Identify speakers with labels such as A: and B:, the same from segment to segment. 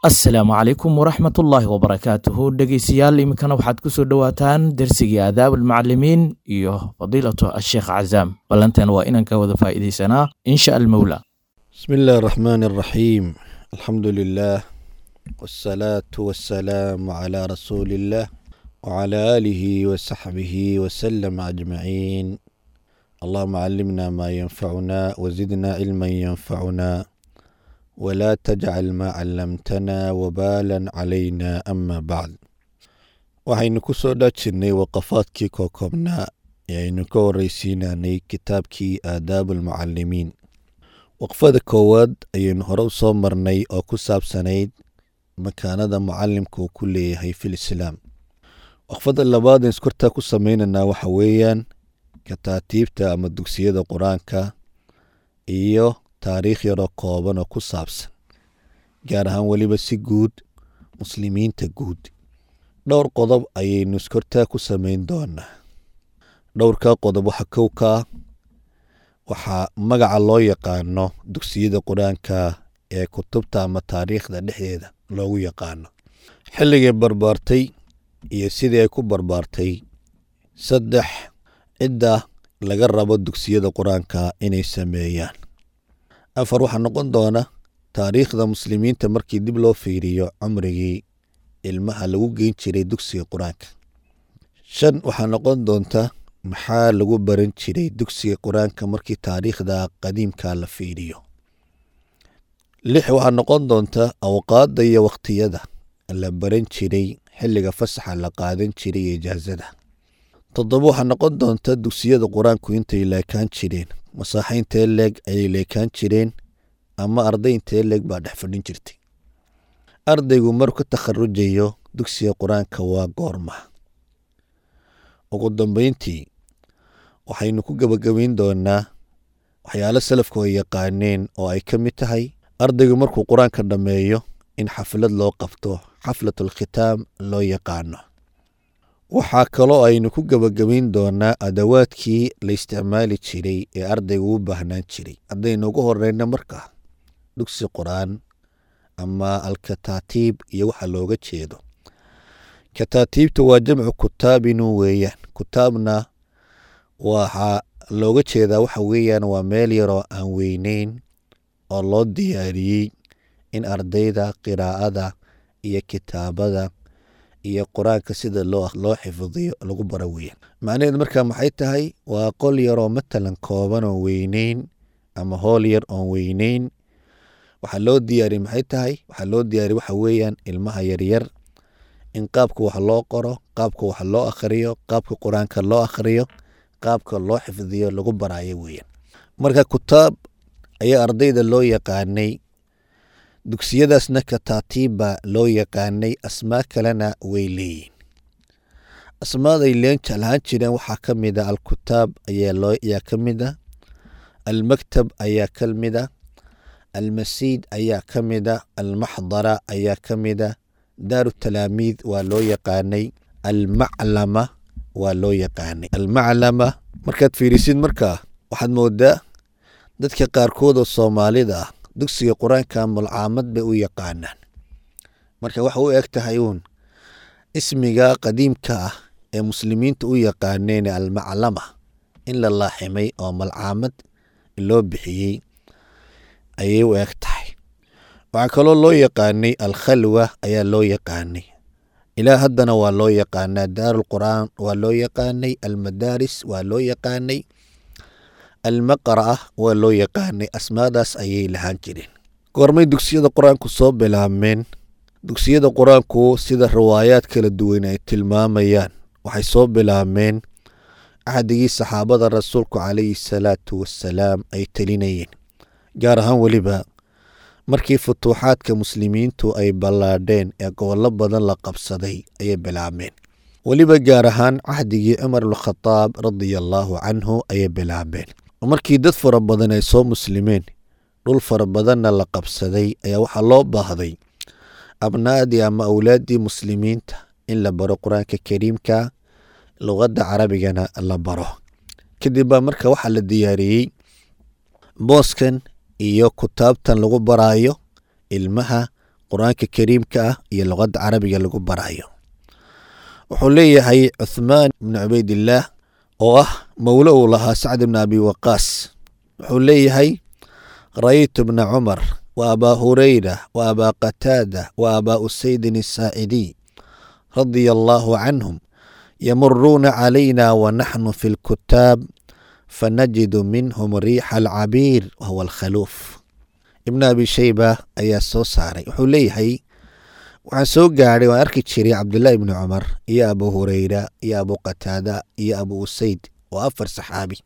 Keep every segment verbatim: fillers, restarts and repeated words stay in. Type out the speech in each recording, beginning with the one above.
A: asalaamu calaykum waraxmat ullaahi wabarakaatuhu dhegeystayaal iminkana waxaad ku soo dhowaataan dersigii aadaab almucalimiin iyo fadiilatu asheekh cazaam ballanteen waa inaan ka wada faa'iidaysanaa insha almawla
B: بسم الله الرحمن الرحيم الحمد لله والصلاة والسلام على رسول الله وعلى آله وصحبه وسلم أجمعين اللهم علمنا ما ينفعنا وزدنا علما ينفعنا ولا تجعل ما علمتنا وبالا علينا أما بعد waxaynu ku soo dhaajinay waqafaadkii kookobnaa ee aynu ka waraysiinanay kitaabkii aadaab almucalimiin waqfada koowaad ayaynu hore u soo marnay oo ku saabsanayd makaanada mucalimka uu ku leeyahay fil islaam waqfada labaad ee iskortaa ku sameynanaa waxa weeyaan kataatiibta ama dugsiyada qur-aanka iyo taariikh yaroo kooban oo ku saabsan gaar ahaan weliba si guud muslimiinta guud dhowr qodob ayaynu iskortaa ku sameyn doonaa dhowrkaa qodob waxa kow ka ah waxaa magaca loo yaqaano dugsiyada qur-aanka ee kutubta ama taariikhda dhexdeeda loogu yaqaano xilligay barbaartay iyo sidii ay ku barbaartay saddex cidda laga rabo dugsiyada qur-aanka inay sameeyaan afar waxaa noqon doona taariikhda muslimiinta markii dib loo fiiriyo cumrigii ilmaha lagu geyn jiray dugsiga qur-aanka shan waxaa noqon doonta maxaa lagu baran jiray dugsiga qur-aanka markii taariikhda qadiimka la fiiriyo lix waxaa noqon doonta awqaadda iyo waqtiyada la baran jiray xilliga fasaxa la qaadan jiray iyo ijaazada toddoba waxaa noqon doonta dugsiyada qur-aanku intay leekaan jireen masaaxa intee leeg ayay leekaan jireen ama arday intee leeg baa dhex fadhin jirtay ardaygu maruu ka takharujayo dugsiga qur-aanka waa goorma ugu dambeyntii waxaynu ku gabagabayn doonaa waxyaalo salafku ay yaqaaneen oo ay ka mid tahay ardaygu markuu qur-aanka dhammeeyo in xaflad loo qabto xaflatulkhitaam loo yaqaano waxaa kaloo aynu ku gabagabayn doonaa adawaadkii la isticmaali jiray ee ardaygu u baahnaan jiray haddaynu ugu horeyna markaa dugsi qur-aan ama alkataatiib iyo waxa looga jeedo kataatiibta waa jamcu kutaabinu weeyaan kutaabna waxaa looga jeedaa waxa weeyaan waa meel yaroo aan weyneyn oo loo diyaariyey in ardayda qiraa'ada iyo kitaabada iyo qur-aanka sida loo loo xifdiyo lagu bara weeyaan macnaheedu markaa maxay tahay waa qol yaroo matalan kooban oo weyneyn ama hool yar oon weyneyn waxaa loo diyaariyey maxay tahay waxaa loo diyaariyey waxa weeyaan ilmaha yaryar in qaabka wax loo qoro qaabka wax loo akhriyo qaabka qur-aanka loo akhriyo qaabka loo xifdiyo lagu baraayo weeyaan marka kutaab ayaa ardayda loo yaqaanay dugsiyadaasna kataatiibba loo yaqaanay asmaa kalena way leeyihin asmaaday leen jeclahaan jireen waxaa ka mid a alkutaab ayaa loo ayaa ka mid a almaktab ayaa ka mid a almasiid ayaa ka mid a almaxdara ayaa ka mid a daaru talaamiid waa loo yaqaanay almaclama waa loo yaqaanay almaclama markaad fiirisid markaa waxaad moodaa dadka qaarkood oo soomaalida ah dugsiga qur-aanka mulcaamad bay u yaqaanaan marka waxa u eg tahay uun ismiga qadiimka ah ee muslimiinta u yaqaaneen almaclama in la laaximay oo malcaamad loo bixiyey ayay u eg tahay waxaa kaloo loo yaqaanay alkhalwa ayaa loo yaqaanay ilaa haddana waa loo yaqaanaa daarulqur'aan waa loo yaqaanay almadaaris waa loo yaqaanay almaqra'a waa loo yaqaanay asmaadaas ayay lahaan jireen goormay dugsiyada qur-aanku soo bilaabmeen dugsiyada qur-aanku sida riwaayaad kala duwan ay tilmaamayaan waxay soo bilaabmeen axdigii saxaabada rasuulku calayhi salaatu wassalaam ay telinayeen gaar ahaan weliba markii futuuxaadka muslimiintu ay ballaadheen ee gobollo badan la qabsaday ayay bilaabmeen weliba gaar ahaan cahdigii cumar alkhadaab radia allaahu canhu ayay bilaabeen markii dad fara badan ay soo muslimeen dhul fara badanna la qabsaday ayaa waxaa loo baahday abnaadii ama awlaaddii muslimiinta in la baro qur-aanka kariimka luqadda carabigana la baro kadib baa marka waxaa la diyaariyey booskan iyo kutaabtan lagu baraayo ilmaha qur-aanka kariimka ah iyo luqadda carabiga lagu barayo. wuxuu leeyahay cuthmaan ibnu cubaydillaah oo ah mawlo uu lahaa sacd ibn abi waqaas, wuxuu leeyahay ra'aytu ibna cumar wa abaa hurayra wa abaa qataada wa abaa usaydin asaacidiy radia allaahu canhum yamuruuna calayna wa naxnu fi lkutaab fanajidu minhum riixa alcabiir wahuwa alkhaluuf. ibn abi shayba ayaa soo saaray, wuxuu leeyahay waxaan soo gaadhay waan arki jiray cabdullaahi ibni cumar iyo abu hurayra iyo abu qataada iyo abu usayd oo afar saxaabi.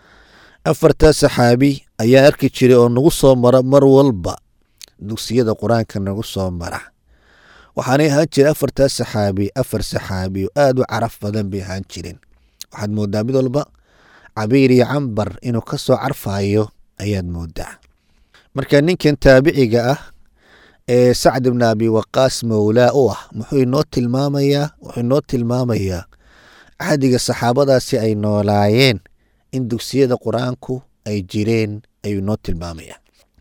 B: afartaa saxaabi ayaan arki jiray oo nagu soo mara mar walba dugsiyada qur-aanka nagu soo mara. waxaanay ahaan jiray afartaa saxaabi afar saxaabi oo aada u caraf badan bay ahaan jireen. waxaad moodaa mid walba cabiir iyo cambar inuu ka soo carfayo ayaad moodaa. marka ninkan taabiciga ah ee sacd ibn abi waqaas mawlaa u ah muxuu inoo tilmaamayaa wuxuu inoo tilmaamayaa cahdiga saxaabadaasi ay noolaayeen in dugsiyada qur-aanku ay jireen ayuu inoo tilmaamayaa.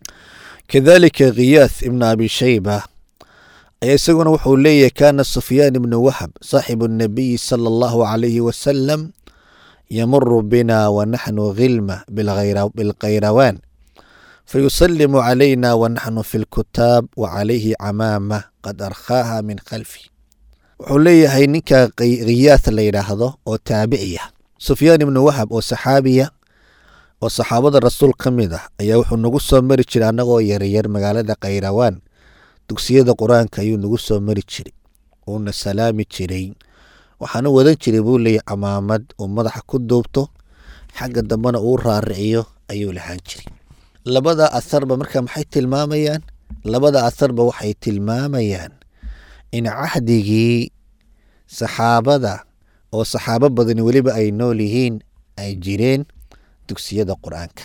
B: kadalika khiyaath ibn abi shayba ayaa isaguna wuxuu leeyahay kaana sufyaan ibnu wahab saaxibu nabiyi sala allahu calayhi wasalam yamuru bina wa naxnu khilma bilkhayrawaan fayusalimu calayna wa naxnu fi lkutaab wa calayhi camaama qad arkhaaha min khalfi. wuxuu leeyahay ninka khiyaath la yidhaahdo oo taabiciya, sufyaan ibnu wahab oo saxaabiya oo saxaabada rasuul ka mid ah ayaa wuxuu nagu soo mari jiray annagoo yaryar magaalada khayrawaan. dugsiyada qur-aanka ayuu nagu soo mari jiray, uuna salaami jiray, waxaana wadan jiray buu leeyahy camaamad uu madaxa ku duubto, xagga dambena uu raariciyo ayuu lahaan jiray. labada atharba marka maxay tilmaamayaan? labada atharba waxay tilmaamayaan in cahdigii saxaabada oo saxaabo badani weliba ay nool yihiin ay jireen dugsiyada qur-aanka.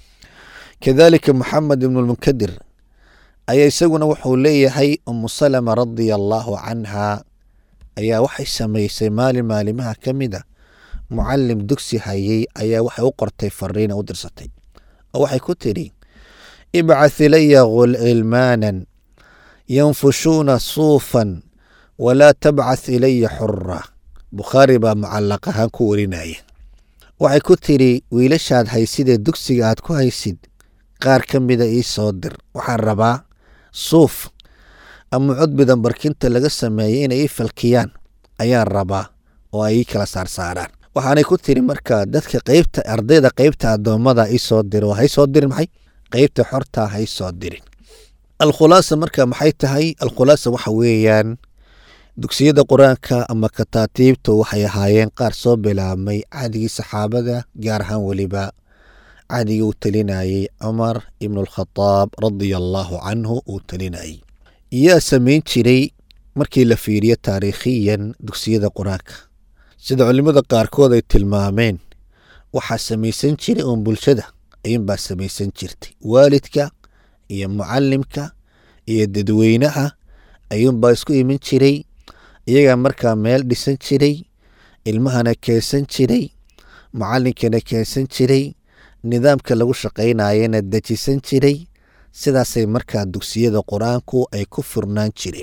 B: kadalika moxamed ibnu lmunkadir ayaa isaguna wuxuu leeyahay umu salama radia allaahu canha ayaa waxay samaysay maalin maalimaha ka mid a mucalim dugsi hayay ayaa waxay u qortay fariina u dirsatay oo waxay ku tidhi ibcath ilaya khilmaanan yanfushuuna suufan walaa tabcath ilaya xura. bukhaari baa mucalaq ahaan ku warinaya. waxay ku tidhi wiilashaad haysidee dugsiga aad ku haysid qaar ka mida ii soo dir, waxaan rabaa suuf ama cudbidan barkinta laga sameeyey inay ii falkiyaan ayaan rabaa oo ay ii kala saarsaaraan. waxaanay ku tiri marka dadka qeybta ardayda qeybta addoommada ii soo dir oo hay soo dirin maxay qeybta xorta hay soo dirin. alkhulaasa marka maxay tahay? alkhulaasa waxa weeyaan dugsiyada qur-aanka ama kataatiibtu waxay ahaayeen qaar soo bilaabmay cahdigii saxaabada, gaar ahaan weliba cahdigii uu talinayey cumar ibnu alkhadaab radia allaahu canhu uu talinayey. yaa samayn jiray markii la fiiriyo taariikhiyan dugsiyada qur-aanka? sida culimmada qaarkood ay tilmaameen waxaa samaysan jiray uun bulshada ayuunbaa samaysan jirtay. waalidka iyo mucalimka iyo dadweynaha ayuunbaa isku iman jiray, iyagaa markaa meel dhisan jiray, ilmahana keensan jiray, mucalinkana keensan jiray, nidaamka lagu shaqaynayana dejisan jiray. sidaasay markaa dugsiyada qur-aanku ay ku furnaan jireen.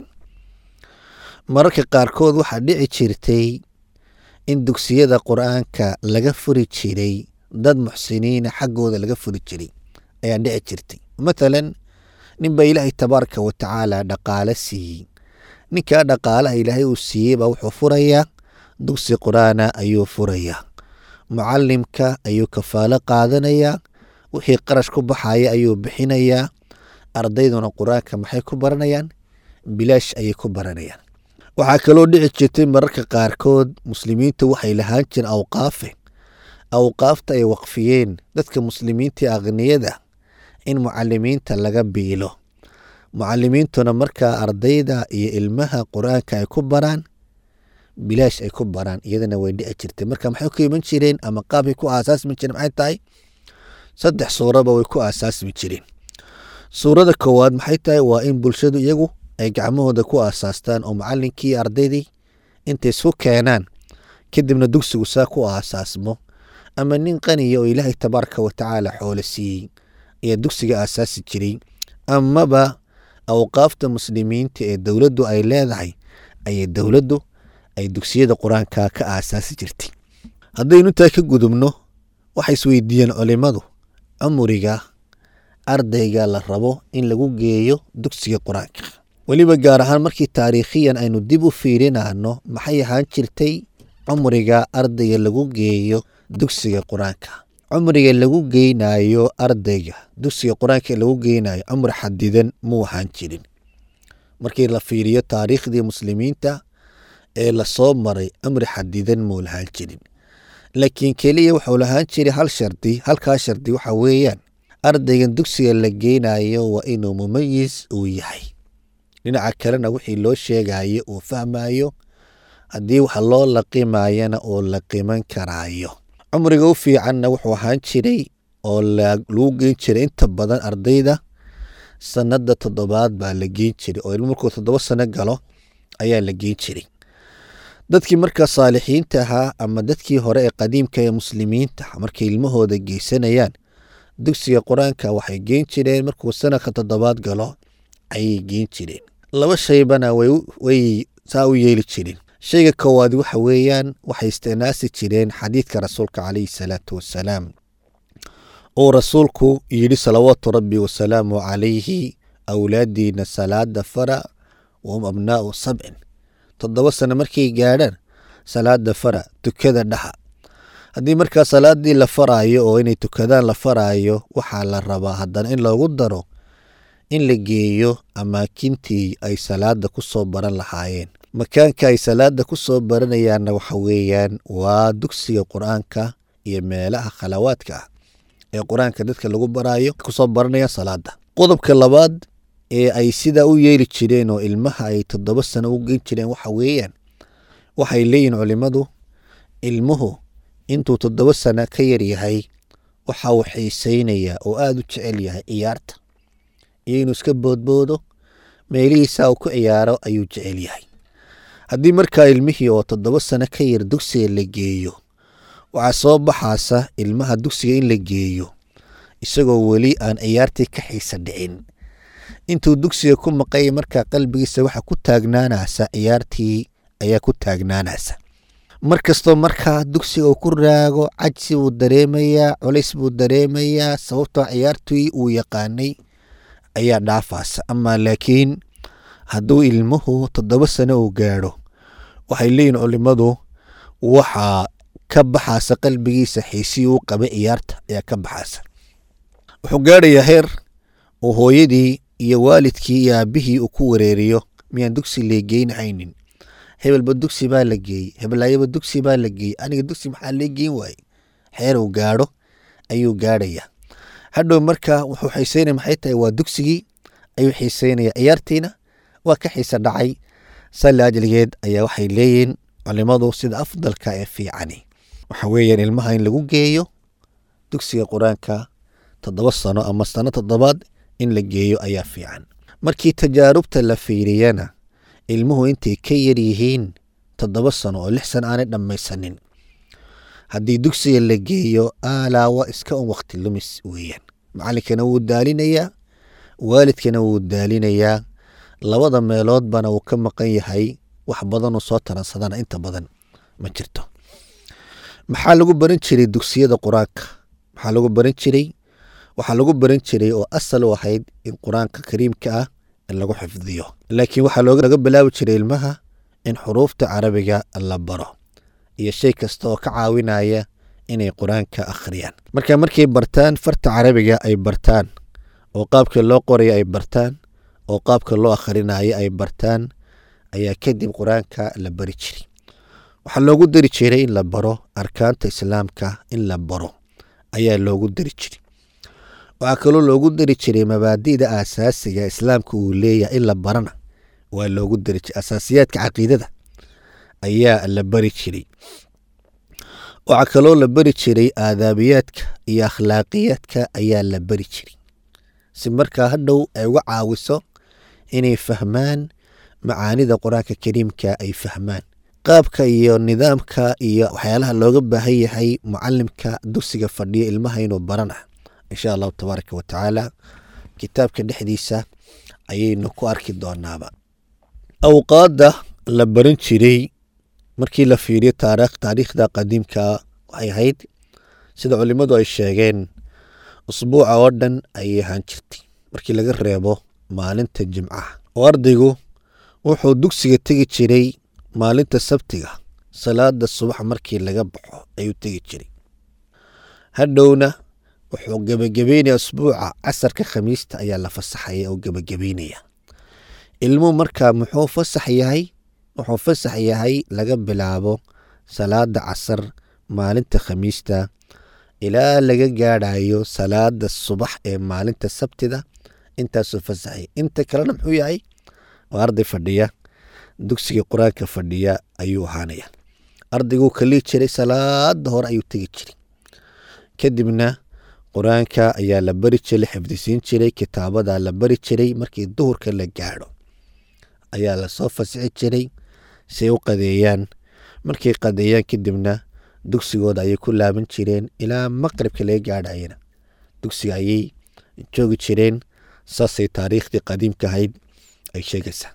B: mararka qaarkood waxaa dhici jirtay in dugsiyada qur-aanka laga furi jiray dad muxsiniina xaggooda laga furi jiray ayaa dhici jirtay. mathalan ninbaa ilaahay tabaaraka wa tacaala dhaqaale siiyey, ninkaa dhaqaalaha ilaahay uu siiyey baa wuxuu furayaa dugsi qur-aana ayuu furayaa, mucalimka ayuu kafaalo qaadanayaa, wixii qarash ku baxaya ayuu bixinayaa, ardayduna qur-aanka maxay ku baranayaan? bilaash ayay ku baranayaan. waxaa kaloo dhici jirtay mararka qaarkood muslimiinta waxay lahaan jireen awqaafe awqaafta ay waqfiyeen dadka muslimiinta akhniyada in mucalimiinta laga biilo, mucalimiintuna markaa ardayda iyo ilmaha qur-aanka ay ku baraan bilaash ay ku baraan, iyadana way dhici jirtay. marka maxay ku iman jireen ama qaabkay ku aasaasmi jireen maxay tahay? saddex suuraba way ku aasaasmi jireen. suurada koowaad maxay tahay? waa in bulshadu iyagu ay gacmahooda ku aasaastaan oo mucalinkii ardaydii intay isku keenaan, kadibna dugsigu saa ku aasaasmo. ama nin qaniya oo ilaahay tabaaraka wa tacaala xoolo siiyey ayaa dugsiga aasaasi jiray, amaba awqaafta muslimiinta ee dowladdu ay leedahay ayay dowladdu ay dugsiyada qur-aanka ka aasaasi jirtay. haddaynu intaa ka gudubno waxay isweydiiyeen culimmadu cumriga ardayga la rabo in lagu geeyo dugsiga qur-aanka, weliba gaar ahaan markii taariikhiyan aynu dib u fiirinano maxay ahaan jirtay cumriga ardayga lagu geeyo dugsiga qur-aanka. cumriga lagu geynayo ardayga dugsiga qur-aanka lagu geynayo cumri xadidan muu ahaan jirin. markii la fiiriyo taariikhdii muslimiinta ee lasoo maray cumri xadidan muu lahaan jirin, laakiin keliya wuxuu lahaan jiray hal shardi. halkaa shardi waxa weeyaan ardaygan dugsiga la geynayo waa inuu mumayis uu yahay, dhinaca kalena wixii loo sheegayo uu fahmayo, haddii wax loo laqimayana uu laqiman karaayo. cumriga u fiicanna wuxuu ahaan jiray oo lagu geyn jiray inta badan ardayda sanada toddobaad baa la geyn jiray, oo ilmu markuu toddoba sano galo ayaa la geyn jiray. dadkii markaa saalixiinta ahaa ama dadkii hore ee qadiimka ee muslimiinta markay ilmahooda geysanayaan dugsiga qur-aanka waxay geyn jireen markuu sanadka toddobaad galo ayay geyn jireen. laba shaybana way saa u yeeli jireen. shayga koowaad waxa weeyaan waxay isticnaasi jireen xadiidka rasuulka calayhi salaatu wasalaam uu rasuulku yidhi salawaatu rabbi wasalaamu calayhi awlaadiina salaada fara wahum abnaa'u sabcin, toddoba sano markay gaadhaan salaada fara tukada dhaxa. haddii markaa salaadii la faraayo oo inay tukadaan la faraayo waxaa la rabaa haddana in loogu daro in la geeyo amaakintii ay salaada ku soo baran lahaayeen. makaanka ay salaada ku soo baranayaanna waxa weeyaan waa dugsiga qur-aanka iyo meelaha khalawaadka ah ee qur-aanka dadka lagu baraayo kusoo baranayaan salaada. qodobka labaad ee ay sidaa u yeeli jireen oo ilmaha ay toddoba sano u geyn jireen waxa weeyaan waxay leeyihin culimmadu ilmuhu intuu toddoba sano ka yar yahay waxa uu xiisaynayaa oo aada u jecel yahay ciyaarta iyo inuu iska boodboodo meelihiisa uu ku ciyaaro ayuu jecel yahay. haddii markaa ilmihii oo toddoba sano ka yar dugsiga la geeyo waxaa soo baxaasa ilmaha dugsiga in la geeyo isagoo weli aan ciyaartii ka xiisa dhicin. intuu dugsiga ku maqay markaa qalbigiisa waxa ku taagnaanaysa ciyaartii ayaa ku taagnaanaysa. markastoo markaa dugsiga uu ku raago cajsi buu dareemayaa, culays buu dareemayaa, sababtoo ciyaartii uu yaqaanay ayaa dhaafaasa. ama laakiin hadduu ilmuhu toddoba sano uu gaadho waxay leeyihin culimmadu waxaa ka baxaasa qalbigiisa xiisii uu qabay ciyaarta ayaa ka baxaasa. wuxuu gaadhayaa heer uu hooyadii iyo waalidkii iyo aabihii uu ku wareeriyo miyaan dugsi leegeynhaynin, hebelba dugsi baa la geeyey, hebelaayaba dugsi baa la geeyey, aniga dugsi maxaa lee geyn waaye. xeer uu gaadho ayuu gaadhayaa. hadhow markaa wuxuu xiiseynaya maxay tahay waa dugsigii ayuu xiiseynaya, ciyaartiina waa ka xiisa dhacay. sali ajligeed ayaa waxay leeyihin culimmadu sida afdalka ee fiicani waxa weeyaan ilmaha in lagu geeyo dugsiga qur-aanka toddoba sano ama sano toddobaad in la geeyo ayaa fiican. markii tajaarubta la fiiriyana ilmuhu intay ka yar yihiin toddoba sano oo lix sano aanay dhammaysanin haddii dugsiga la geeyo alaawa iska un waqti lumis weeyaan. macalinkana wuu daalinayaa, waalidkana wuu daalinayaa, labada meeloodbana wuu ka maqan yahay. wax badanuu soo taransadana inta badan ma jirto. maxaa lagu baran jiray dugsiyada qur-aanka? maxaa lagu baran jiray? waxaa lagu baran jiray oo asal u ahayd in qur-aanka kariimka ah in lagu xifdiyo, laakiin waxaa laga bilaabi jiray ilmaha in xuruufta carabiga la baro iyo shay kasta oo ka caawinaya inay qur-aanka akhriyaan. marka markay bartaan farta carabiga ay bartaan oo qaabka loo qoraya ay bartaan oo qaabka loo akhrinayo ay bartaan ayaa kadib qur-aanka la bari jiray. waxaa loogu dari jiray in la baro arkaanta islaamka, in la baro ayaa loogu dari jiray. waxaa kaloo loogu dari jiray mabaadi'da aasaasiga islaamka uu leeyahay in la barana waa loogu dari jiray. asaasiyaadka caqiidada ayaa la bari jiray. waxaa kaloo la bari jiray aadaabiyaadka iyo akhlaaqiyaadka ayaa la bari jiray, si markaa hadhow ay uga caawiso inay fahmaan macaanida qur-aanka kariimka ay fahmaan. qaabka iyo nidaamka iyo waxyaalaha looga baahan yahay mucalimka dugsiga fadhiya ilmaha inuu barana insha allahu tabaaraka wa tacaala kitaabka dhexdiisa ayaynu ku arki doonaaba. awqaadda la baran jiray markii la fiiriyo taariikh taariikhda qadiimka waxay ahayd sida culimmadu ay sheegeen usbuuca oo dhan ayay ahaan jirtay markii laga reebo maalinta jimcaha. oo ardaygu wuxuu dugsiga tegi jiray maalinta sabtiga salaada subax markii laga baxo ayuu tegi jiray. hadhowna wuxuu gebagabeynaya usbuuca casarka khamiista ayaa la fasaxaya oo gebagabeynaya. ilmuhu markaa muxuu fasax yahay? wuxuu fasax yahay laga bilaabo salaada casar maalinta khamiista ilaa laga gaadhayo salaada subax ee maalinta sabtida. intaasuu fasaxay. inta kalena muxuu yahay? waa arday fadhiya dugsiga qur-aanka fadhiya ayuu ahaanaya. ardayguu kalii jiray salaada hore ayuu tegi jiray, kadibna qur-aanka ayaa la bari jiray, xifdisiin jiray, kitaabadaa la bari jiray. markii duhurka la gaadho ayaa lasoo fasixi jiray si ay u qadeeyaan. markay qadeeyaan kadibna dugsigooda ayay ku laaban jireen ilaa maqribka laga gaadhayana dugsiga ayay joogi jireen. saasay taariikhdii qadiimka ahayd ay sheegaysaa.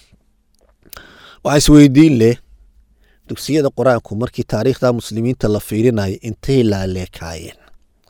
B: waxaa isweydiin leh dugsiyada qur-aanku markii taariikhda muslimiinta la fiirinayo intay laaleekaayeen.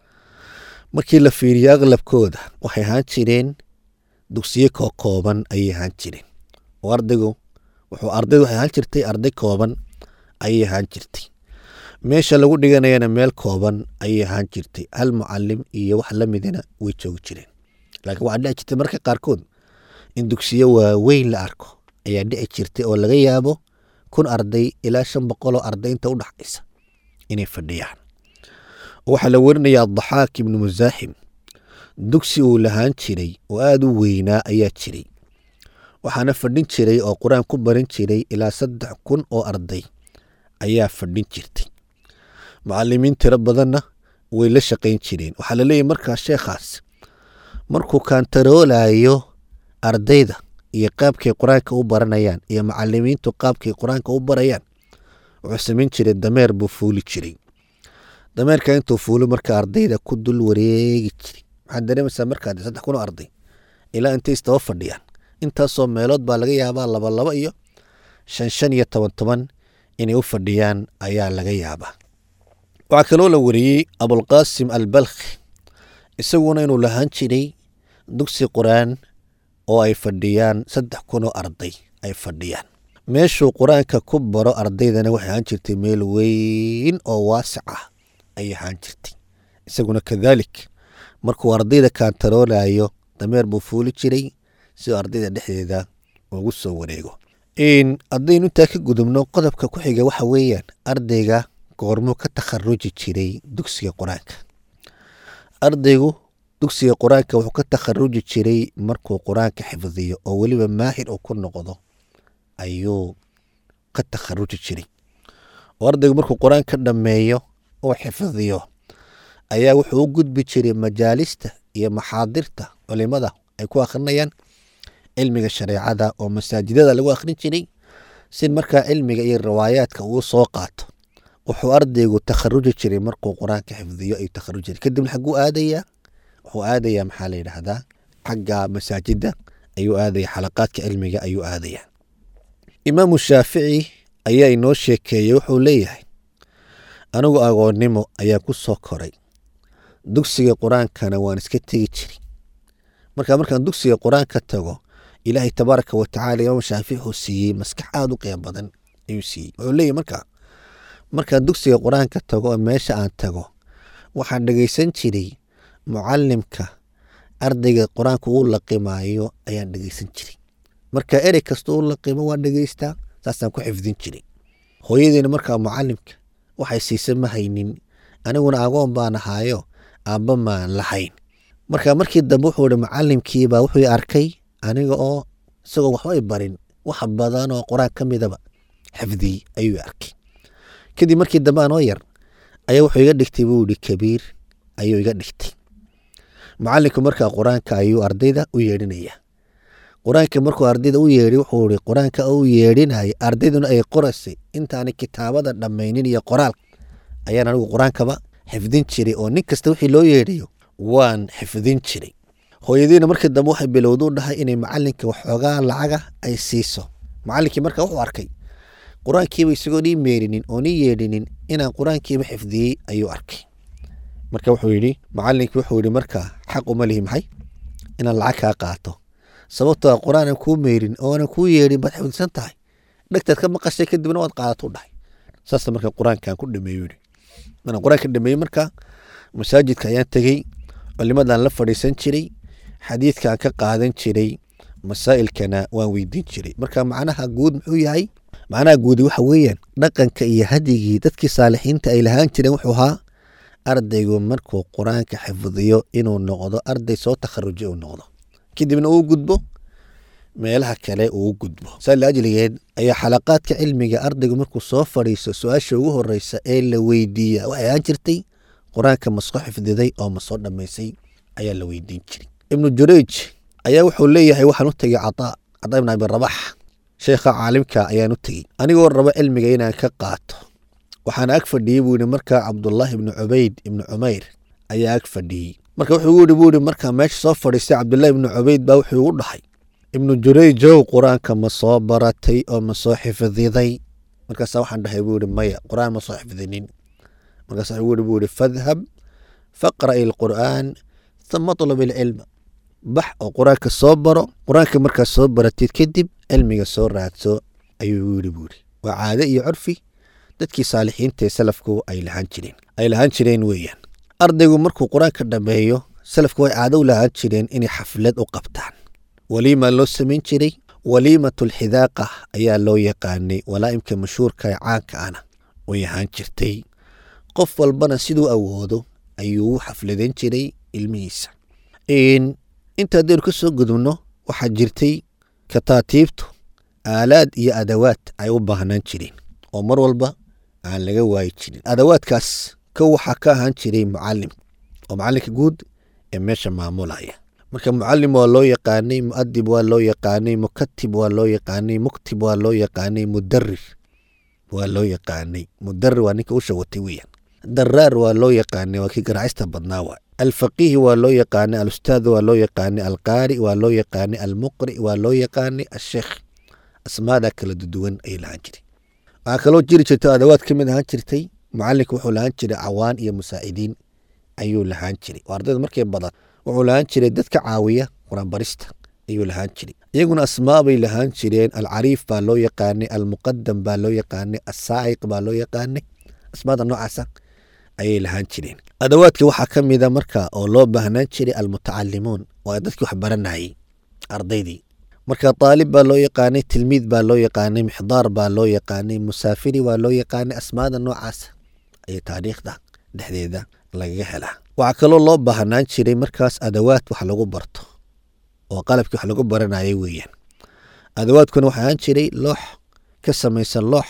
B: markii la fiiriyo aqlabkooda waxay ahaan jireen dugsiyo kokooban ayay ahaan jireen. oo ardaygu wuxuu ardaydu waxay ahaan jirtay arday kooban ayay ahaan jirtay. meesha lagu dhiganayana meel kooban ayay ahaan jirtay. hal mucalim iyo wax la midina way joogi jireen. laakiin waxaa dhici jirtay marka qaarkood in dugsiyo waaweyn la arko ayaa dhici jirtay oo laga yaabo kun arday ilaa shan boqoloo arday inta u dhaxaysa inay fadhiyaan. waxaa la warinayaa daxaak ibnu musaaxim dugsi uu lahaan jiray oo aada u weynaa ayaa jiray. waxaana fadhin jiray oo qur-aan ku baran jiray ilaa saddex kun oo arday ayaa fadhin jirtay. mucalimiin tiro badanna way la shaqayn jireen. waxaa la leeyahy markaa sheekhaas markuu kaantaroolayo ardayda iyo qaabkay qur-aanka u baranayaan iyo macalimiintu qaabkay qur-aanka u barayaan wuxuu samayn jiray dameer buu fuuli jiray. dameerka intuu fuulo marka ardayda ku dul wareegi jiray. waxaad dareemaysaa markaa saddex kun oo arday ilaa intay istaba fadhiyaan intaasoo meelood baa laga yaabaa laba laba iyo shan shan iyo toban toban inay u fadhiyaan ayaa laga yaabaa. waxaa kaloo la wariyey abulqaasim albalkhi isaguna inuu lahaan jiray dugsi qur-aan oo ay fadhiyaan saddex kun oo arday ay fadhiyaan. meeshuu qur-aanka ku baro ardaydana waxay ahaan jirtay meel weyn oo waasic ah ayay ahaan jirtay. isaguna kadaalik markuu ardayda kaantaroolayo dameer buu fuuli jiray si ardayda dhexdeeda ugu soo wareego. haddaynu intaa ka gudubno qodobka ku xiga waxa weeyaan ardayga goormuu ka takharuji jiray dugsiga qur-aanka. ardaygu dugsiga qur-aanka wuxuu ka takharuji jiray markuu qur-aanka xifdiyo oo weliba maahir uu ku noqdo ayuu ka takharuji jiray. oo ardaygu markuu qur-aan ka dhammeeyo oo xifdiyo ayaa wuxuu u gudbi jiray majaalista iyo maxaadirta culimada ay ku akhrinayaan cilmiga shareecada oo masaajidada lagu akhrin jiray si markaa cilmiga iyo riwaayaadka uu soo qaato. wuxuu ardaygu takharuji jiray markuu qur-aanka xifdiyo ayuu takharuji jiray. kadibna xagguu aadayaa? wuxuu aadayaa maxaa la yidhaahdaa xagga masaajida ayuu aadaya, xalaqaadka cilmiga ayuu aadaya. imaamu shaafici ayaa inoo sheekeeyey. wuxuu leeyahay anigu agoonnimo ayaa ku soo koray dugsiga qur-aankana waan iska tegi jiray. markaa markaan dugsiga qur-aanka tago ilaahay tabaaraka watacaala imaam shaafici wuxuu siiyey maskax aada u qiimo badan ayuu siiyey. wuxuu leeyahy markaa markaan dugsiga qur-aanka tago oo meesha aan tago waxaan dhegaysan jiray mucalimka ardayga qur-aanka uu laqimaayo ayaan dhegaysan jiray. marka erey kasta uu laqimo waan dhegaystaa, saasaan ku xifdin jiray. hooyadeena markaa mucalimka waxay siisa ma haynin, aniguna agoon baan ahaayo aabba maan lahayn. marka markii dambe wuxuu ihi mucalimkiibaa wuxuu arkay aniga oo isagoo waxba i barin wax badan oo qur-aan ka midaba xifdiyey ayuu arkay. kadib markii dambe anoo yar ayaa wuxuu iga dhigtay buu ihi kabiir ayuu iga dhigtay. mucalimku markaa qur-aanka ayuu ardayda u yeedhinaya. qur-aanka markuu ardayda u yeedhi wuxuu ihi qur-aanka u yeedhinaya ardayduna ay qoraysay intaani kitaabada dhammaynin iyo qoraal ayaan anigu qur-aankaba xifdin jiray oo nin kasta wixii loo yeedhayo waan xifdin jiray. hooyadiina markii dambe waxay bilowduu dhahay inay macalinka waxoogaa lacaga ay siiso. macalinkii marka wuxuu arkay qur-aankiiba isagoo nii meerinin oo nii yeedhinin inaan qur-aankiiba xifdiyey ayuu arkay. marka wuxuu yidhi macalinkii wuxuu yidhi marka xaq uma lihi maxay inaan lacag kaa qaato, sababtoo ah qur-aanan kuu meerin oo aanan kuu yeedhin baad xifdisan tahay, dhegtaad ka maqashay kadibna waad qaadatuu dhahay. saasa marka qur-aankaan ku dhameeyo yidhi. markaan qur-aanka dhameeyey marka masaajidka ayaan tegey, culimadaan la fadhiisan jiray, xadiidkaan ka qaadan jiray, masaa'ilkana waan weydiin jiray. marka macnaha guud muxuu yahay? macnaha guudi waxa weeyaan dhaqanka iyo hadigii dadkii saalixiinta ay lahaan jireen wuxuu ahaa ardaygu markuu qur-aanka xifdiyo inuu noqdo arday soo takharujay uu noqdo, kadibna uu gudbo meelaha kale uu gudbo. saa laajligeed ayaa xalaqaadka cilmiga ardaygu markuu soo fadhiiso su-aasha ugu horeysa ee la weydiiya waxay ahaan jirtay qur-aanka ma soo xifdiday oo ma soo dhammaysay ayaa la weydiin jiray. ibnu jurayj ayaa wuxuu leeyahay waxaan u tegey cataa cataa ibn abi rabax, sheekha caalimka ayaan u tegey anigoo rabo cilmiga inaan ka qaato. waxaan ag fadhiyey buu yidhi markaa cabdullaahi ibnu cubayd ibnu cumayr ayaa ag fadhiyey. marka wuxuu yidhi buu yidhi markaa meesha soo fadhiistay cabdullaahi ibnu cubayd baa wuxuu igu dhahay, ibnu jurayjow qur-aanka ma soo baratay oo ma soo xifdiday? markaasaa waxaan dhahay buu yidhi maya, qur-aan ma soo xifdinin. markaasa wuxuu yidhi buu yidhi fadhab faqra'i alqur'aan uma طlub ilcilma, bax oo qur-aanka soo baro, qur-aanka markaa soo baratid kadib cilmiga soo raadso ayuu yidhi buu yidhi. waa caade iyo curfi dadkii saalixiinta ee salafku ay lahaan jireen ay lahaan jireen weeyaan. ardaygu markuu qur-aanka dhameeyo salafku way caado u lahaan jireen inay xaflad u qabtaan, waliima loo samayn jiray. waliimatulxidaaqa ayaa loo yaqaanay, walaa'imka mashhuurka ee caanka ana way ahaan jirtay. qof walbana siduu awoodo ayuu u xafladayn jiray ilmihiisa. inta haddaynu ka soo gudubno waxaa jirtay kataatiibtu aalaad iyo adawaad ay u baahnaan jireen oo mar walba aan laga waayi jirin. adawaadkaas kow waxaa ka ahaan jiray mucalim oo macalinka guud ee meesha maamulaya. marka mucalim waa loo yaqaanay, muadib waa loo yaqaanay, mukatib waa loo yaqaanay, muktib waa loo yaqaanay, mudarir waa loo yaqaanay. mudarir waa ninka u shawatay weeyaan. daraar waa loo yaqaanay, waa kii garaacista badnaa waa. alfaqiih waa loo yaqaanay, alustaad waa loo yaqaanay, alqaari waa loo yaqaanay, almuqri waa loo yaqaanay, asheekh. asmaada kala duwan ay lahaan jiray. waxaa kaloo jiri jirta adawaad ka mid ahaan jirtay mucalinka wuxuu lahaan jiray cawaan iyo musaacidiin ayuu lahaan jiray. ardayda markay badan wuxuu lahaan jiray dadka caawiya qur-aan barista ayuu lahaan jiray. iyaguna asmaa bay lahaan jireen. alcariif baa loo yaqaanay, almuqadam baa loo yaqaanay, asaa'iq baa loo yaqaanay. asmaada noocaasa ayay lahaan jireen. adawaadka waxaa ka mida marka oo loo baahnaan jiray almutacalimuun, waa dadkii wax baranayay ardaydii. marka aalib baa loo yaqaanay, tilmiid baa loo yaqaanay, mixdaar baa loo yaqaanay, musaafiri waa loo yaqaanay. asmaada noocaas ayay taariikhda dhexdeeda lagaga helaa. waxaa kaloo loo baahnaan jiray markaas adawaad wax lagu barto oo qalabkii wax lagu baranayay weeyaan. adawaadkuna waxaa ahaan jiray loox ka samaysan loox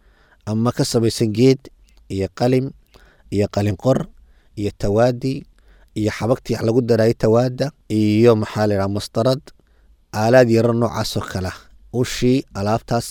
B: ama ka samaysan geed iyo qalim iyo qalinqor iyo tawaadi iyo xabagtii wax lagu darayay tawaada iyo maxaa la yidhaha mastarad, aalaad yaro noocaasoo kala ushii alaabtaas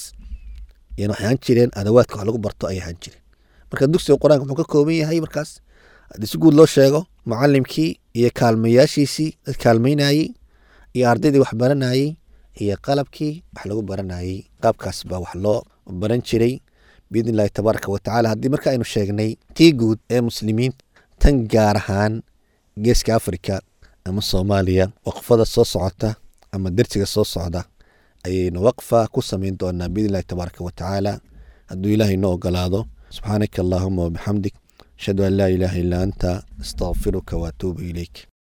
B: yan waxay ahaan jireen adawaadka wax lagu barto ay ahaan jireen. marka dugsiga qur-aanka wuxuu ka kooban yahay markaas haddii si guud loo sheego mucalimkii iyo kaalmayaashiisii dad kaalmaynayey iyo ardaydii wax baranayey iyo qalabkii wax lagu baranayey. qaabkaas baa wax loo baran jiray biidn illahi tabaaraka watacaala. haddii marka aynu sheegnay tii guud ee muslimiin, tan gaar ahaan geeska afrika ama soomaaliya, waqfada soo socota ama dersiga soo socda ayaynu waqfa ku samayn doonaa biidn illahi tabaaraka watacaala hadduu ilaahay noo ogolaado. subxaanaka allaahuma wabixamdik ashhadu an laa ilaaha illaa anta astaqfiruka waatuubu ilayk.